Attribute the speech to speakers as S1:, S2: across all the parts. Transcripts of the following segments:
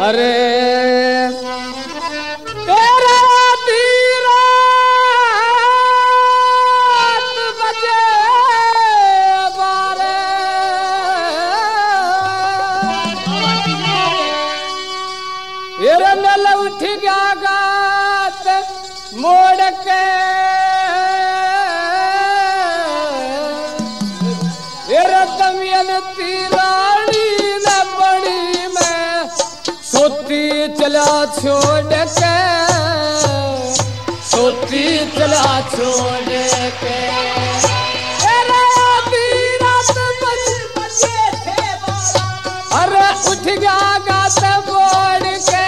S1: अरे तेरा तीरा बजे बारे ये नल उठ गया गात मोड़ के दमियन तीरानी न बड़ी में सोती चला छोड़ के सोती चला छोड़ के अरे उठ गया गात बोड़ के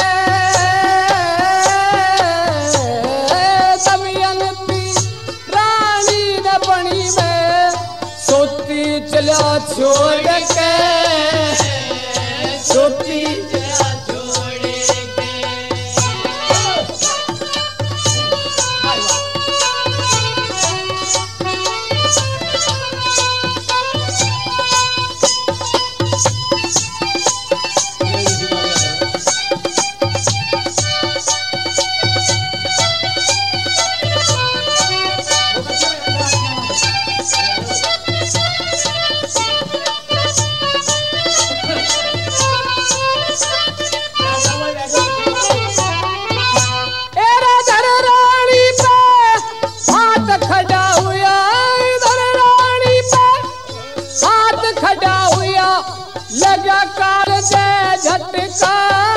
S1: दमियन तीरानी न बड़ी में सोती चला छोड़ के सोती चला छोड़ के लगा कार से झटका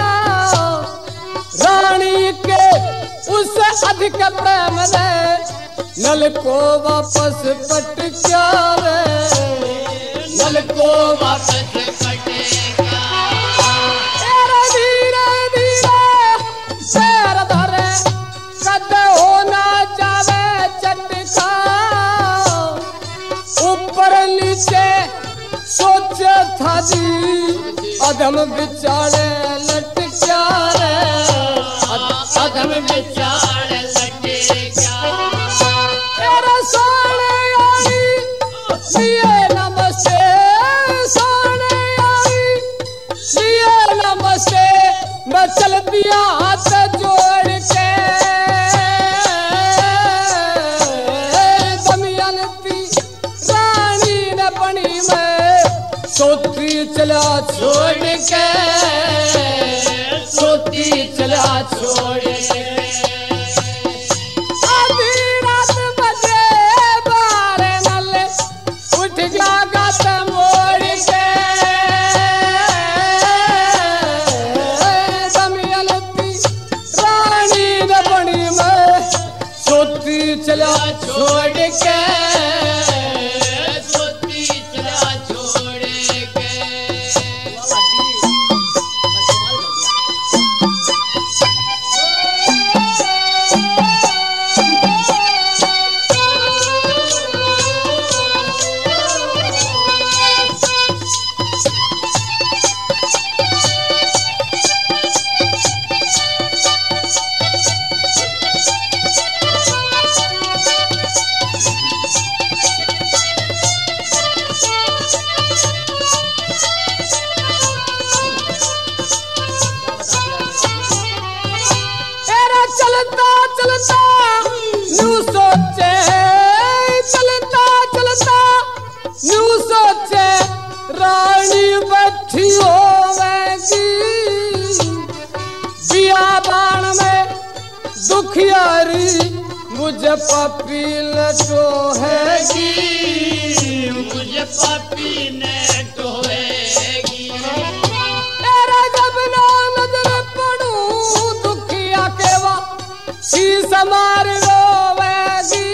S1: रानी के उससे अधिक प्रेम ने नल को वापस पटका रे नल को वापस पटका तेरा धीरे धीरे पैर धरे कद हो ना जावे चटका ऊपर नीचे सोच था जी अधम बिचारे लटका रे अधम बिचारे लटका तेरा सोने आई सिए नमस्ते सोने आई सिए नमस्ते मैं चल दिया हाथ जोड़ के दमयंती रानी न बनी में सोती चला छोड़ के सोती चला छोड़ के आधी रात बजे बारे नल उठ गया गात मोड़ के दमयंती रानी न बनी में सोती चला छोड़ के चलता चलता यूं सोचे चलता चलता यूं सोचे रानी बैठी होवेगी बियाबान में दुखियारी मुझे पापी लटोहेगी मुझे पापी ने टोहेगी तेरा जब ना नजर पड़ूं दुखिया केवा समार रोवेगी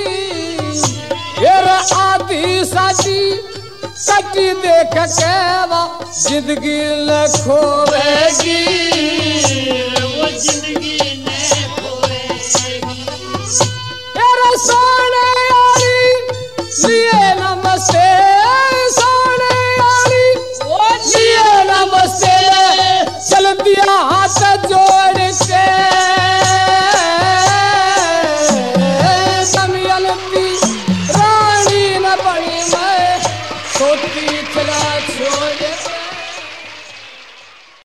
S1: आधी साची सटी देख के वो जिंदगी न खोवेगी वो जिंदगी न खोवेगी तेरा सोने वाली लिए नमस्ते सोने वाली लिए नमस्ते चल दिया हाथ जोड़ के रानी न बड़ी मैं सोती चला छोड़